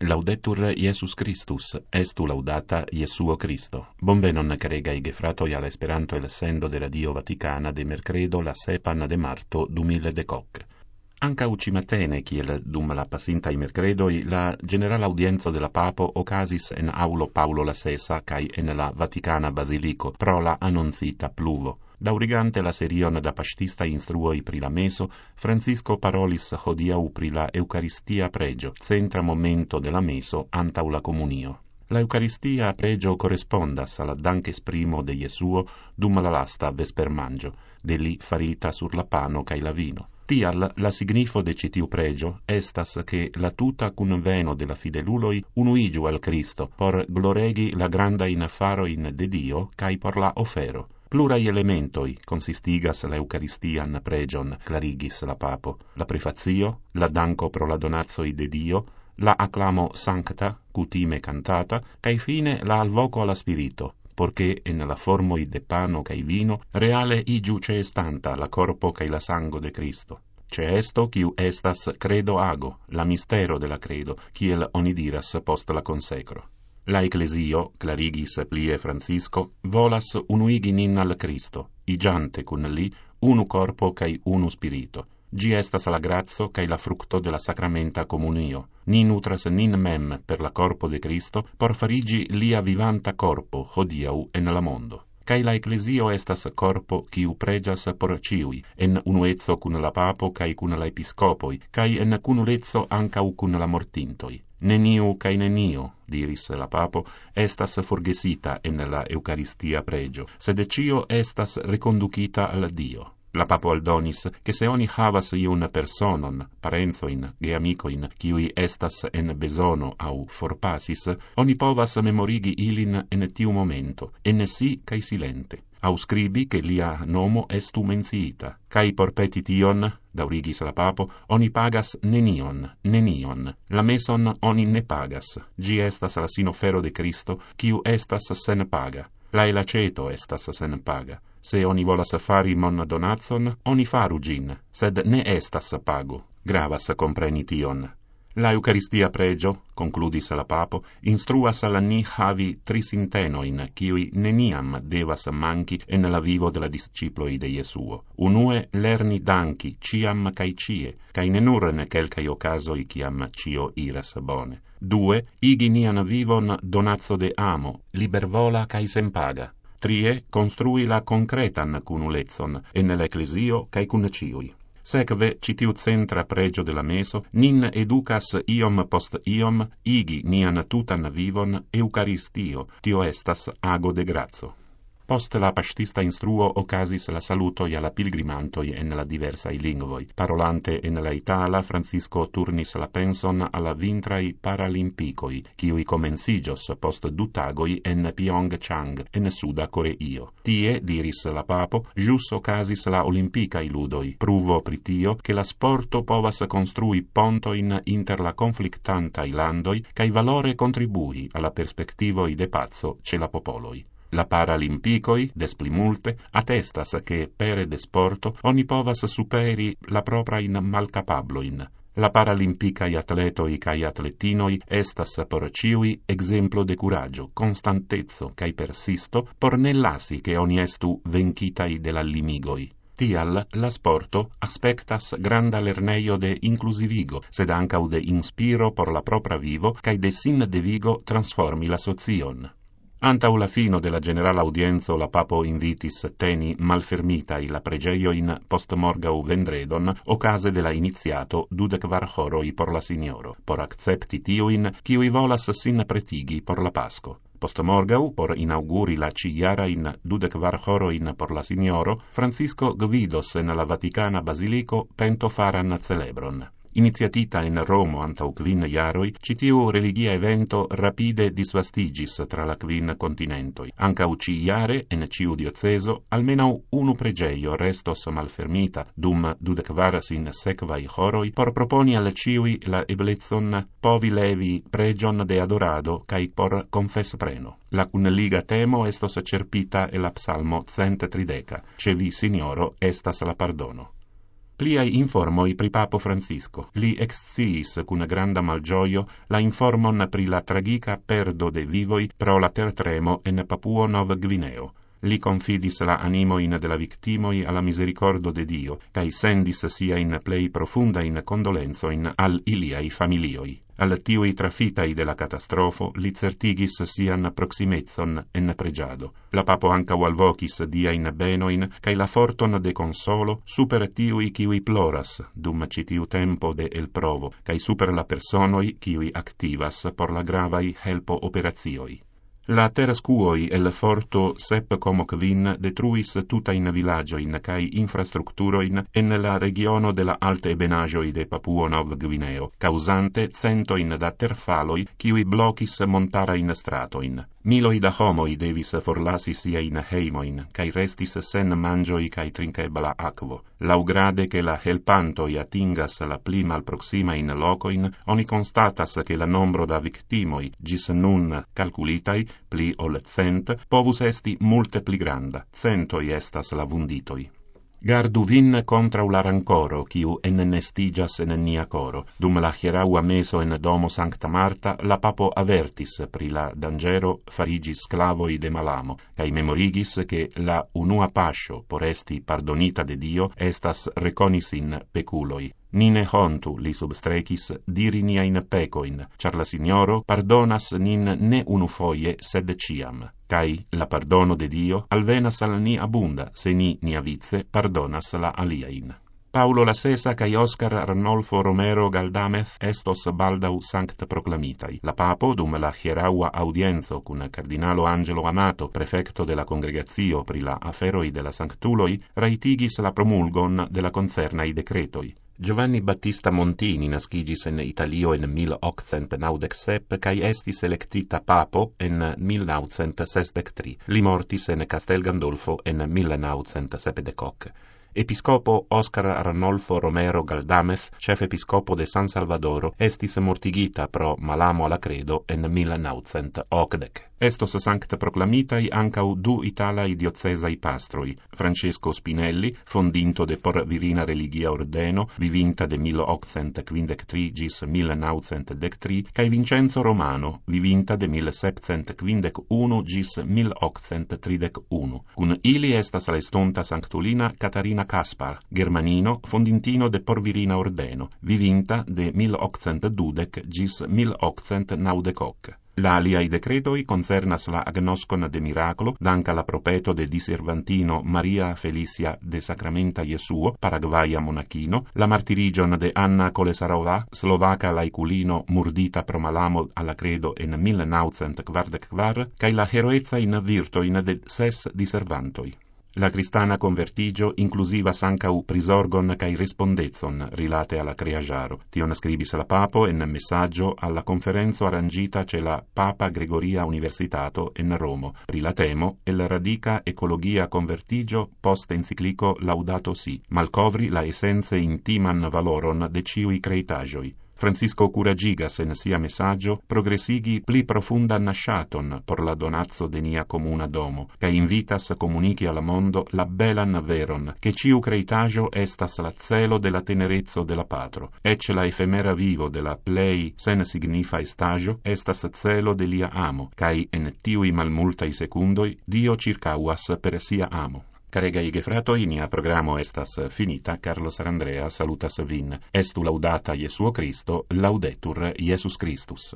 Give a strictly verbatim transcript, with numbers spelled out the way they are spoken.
Laudetur Jesus Christus, estu laudata Jesuo Cristo. Bonvenon caregai gefratoi al Esperanto el sendo de Radio Vaticana de mercredo la sepan de marto du mille decoc. Anca ucimatene, kiel dum la passintai mercredoi, la generala audienza de la Papo ocasis en aulo Paulo la Sesa cae en la Vaticana Basilico pro la annonzita pluvo. Daurigante la serion da pastista instruoi pri la meso, Francisco parolis hodiau pri la Eucaristia pregio, centra momento de la meso antau la comunio. La Eucaristia pregio correspondas alla dankes primo de Jesuo dum la lasta vespermangio, de li farita sur la pano cae la vino. Tial la signifo de citiu pregio estas che la tuta cunveno de la fideluloi unuigiu al Cristo, por gloregi la granda in faroin de Dio cae por la ofero. Plurai elementoi consistigas la Eucaristian pregion, clarigis la Papo, la prefazio, la danco pro la donazoi de Dio, la acclamo sancta, cutime cantata, cae fine la alvoco alla Spirito, porché en la formoi de pano cae vino reale igiu ce estanta la corpo cae la sango de Cristo. Ce esto quiu estas credo ago, la mistero de la credo, kiel oni diras post la consecro. La Ecclesio, clarigis plie Francisco, volas unuigi nin al Cristo, igiante cun li unu corpo cae unu spirito. Gi estas la grazo cae la fructo de la sacramenta comunio. Ni nutras nin mem per la corpo de Cristo, por farigi lia vivanta corpo hodiau en la mondo. Cae la Ecclesio estas corpo quiu pregias por ciui, en unuezzo cun la Papo cae cun la Episcopoi, cae en cunulezzo ancau cun la mortintoi. Neniu cae neniu, diris la Papo, estas forgesita en la Eucaristia pregio, sed cio estas reconducita al Dio. La Papo aldonis, che se oni havas iun personon, parenzoin, geamicoin, kiui estas en besono au forpasis, oni povas memorigi ilin en tiu momento, en si cae silente. Auscribi che lia nomo estu menciita, cae por peti tion, daurigis la Papo, oni pagas nenion, nenion. La meson oni ne pagas, gi estas la sinofero de Cristo, quiu estas sen paga. La elaceto estas sen paga. Se oni volas fari mon donatson, oni faru gin, sed ne estas pago. Gravas compreni tion. La Eucaristia pregio, concludis la Papo, instruas al ni havi trisintenoin, kiui neniam devas manchi en la vivo de la disciploi de Jesuo. Unue lerni danki ciam cae cie, cae ne nur ne quelcae ocasoi ciam cio iras bone. Due, igi nian vivon donazzo de amo, libervola cae sen paga. Trie, construi la concretan cunulezzon en l'Ecclesio cae cun ciui. Secve, citiu centra pregio de la meso, nin educas iom post iom, igi nian tutan vivon Eucaristio, tio estas ago de grazo. Post la pastista instruo ocasis la salutoi alla pilgrimantoi en la diversai lingvoi. Parolante en la Itala, Francisco turnis la penson alla vintrai paralimpicoi, kiui comencigios post du tagoi en Pyeongchang, en Suda Coreio. Tie, diris la Papo, jus ocasis la olimpicai ludoi, pruvo pritio che la sporto povas construi pontoin inter la conflictantai landoi, cae valore contribui alla perspectivoi de pazzo ce la popoloi. La Paralimpicoi, des pli multe, attestas che pere de sporto oni povas superi la proprain malcapabloin. La Paralimpicai atletoi cae atletinoi estas por ciui exemplo de curaggio, constantezzo cae persisto, por ne lasi che oni estu vencitai de la limigoi. Tial la sporto aspectas granda lerneio de inclusivigo, sed ancau de inspiro por la propra vivo, cae de sin devigo transformi la socion. Antau la fino della generala audienzo la Papo invitis teni malfermitai la pregeio in postmorgau vendredon ocase della iniziato dudekvar horoi por la signoro, por accepti tiuin kiui volas sin pretigi por la Pasco. Postmorgau, por inauguri la ciara in dudekvar horoin por la signoro, Francisco gvidos en la Vaticana Basilico pento faran celebron. Iniziatita in Romo antau quin jaroi, citiu religia evento rapide disvastigis tra la quin continentoi. Ancau ci jare, en ciu dioceso, almenau unu pregeio restos malfermita, dum dudekvar sin sequai horoi, por proponi al ciui la eblezzon povi levi pregion de adorado, cae por confes preno. La cuneliga temo estos cerpita e la psalmo cent trideca, ce vi, signoro, estas la pardono. Pliai informoi pri papo Francisco. Li exciis cun granda malgioio la informon pri la tragica perdo de vivoi pro la tertremo en Papuo Nov Gvineo. Li confidis la animoin de la victimoi alla misericordo de Dio, cae sendis sia in plei profunda in condolenzoin al iliai familioi. Al tiui trafitai de la catastrofo li certigis sian proximezzon en pregiado. La papo ancau alvocis dia in benoin, cae la forton de consolo super tiui kiui ploras, dum citiu tempo de el provo, cae super la personoi kiui activas por la gravai helpo operazioi. La terascuoi el forto sep como quin detruis tuta in villagioin cae infrastructuroin en la regiono de la alte ebenagioi de Papuo Nov Gvineo, causante centoin da terfaloi kiui blocis montara in stratoin. Miloi da homoi devis forlasi sia in heimoin, cae restis sen mangioi cae trinkebla aquo. Laugrade che la helpantoi atingas la pli malproxima in locoin, oni constatas che la nombro da victimoi gis nun calculitai, pli ol cent, povus esti multe pli granda, centoi estas la vunditoi. Gardu vin contra la rancoro, quiu ennestigas en nia coro. Dum la hieraua meso en domo Sancta Marta, la papo avertis pri la dangero farigi sclavoi de malamo, cae memorigis che la unua pascio por esti pardonita de Dio estas reconis in peculoi. Nine hontu, li substrecis, diri nia in pecoin, char la signoro pardonas nin ne unu foie, sed ciam. Cai la pardono de Dio alvenas al ni abunda, se ni nia vice pardonas la aliain. Paulo la Sesa cae Oscar Arnolfo Romero Galdamez estos baldau sanct proclamitai. La papo, dum la hieraua audienzo cun cardinalo Angelo Amato, prefecto de la congregazio pri la aferoi de la sanctuloi, raitigis la promulgon de la concernai decretoi. Giovanni Battista Montini nascigis in Italio in mil octcent naudec-sep cae estis electita papo en mil naucent sesdec-tri. Li mortis in Castel Gandolfo in mil naucent sepdec-hoc. Episcopo Oscar Arnolfo Romero Galdamez, chef episcopo de San Salvadoro, estis mortigita pro malamo alla credo en mil naucent ocdec. Estos sanct proclamitai ancau du italai diocesai pastroi, Francesco Spinelli, fondinto de Por Virina Religia Ordeno, vivinta de mil octcent quindec-tri gis mil naucent dec-tri, cae Vincenzo Romano, vivinta de mil septcent quindec-unu gis mil octcent tridec-unu. Cun ili estas la estonta sanctulina Catarina Caspar, germanino, fondintino de Por Virina Ordeno, vivinta de mil octcent dudec gis mil octcent naudec-hoc. La aliai decretoi concernas la agnoscon de miracolo, danca la propeto de diservantino Maria Felicia de Sacramenta Jesuo, Paraguaia monachino, la martirigion de Anna Kolesarova, slovaca laiculino murdita pro malamo alla credo en mil naucent quardec-quar, cae la heroezza in virtoin de ses diservantoi. La cristana convertigio inclusivas ancau prisorgon cae respondezon rilate alla creagiaro. Tion scribis la papo en messaggio alla conferenzo arrangita ce la Papa Gregoria Universitato en Romo, pri la temo el radica ecologia convertigio post enciclico Laudato Si, malcovri la essenze intiman valoron de ciui creitagioi. Francisco curagigas en sia messaggio progressigi pli profunda nasciaton por la donazzo de nia comuna domo, ca invitas comunici al mondo la belan veron, che ciu creitagio estas la celo de la tenerezzo de la patro, ecce la efemera vivo de la plei sen signifa estagio estas celo de lia amo, cae en tiui malmultai secundoi Dio circauas per sia amo. Caregai gefratoi, nia programo estas finita. Carlos Arandrea salutas vin. Estu laudata Jesuo Christo, laudetur Jesus Christus.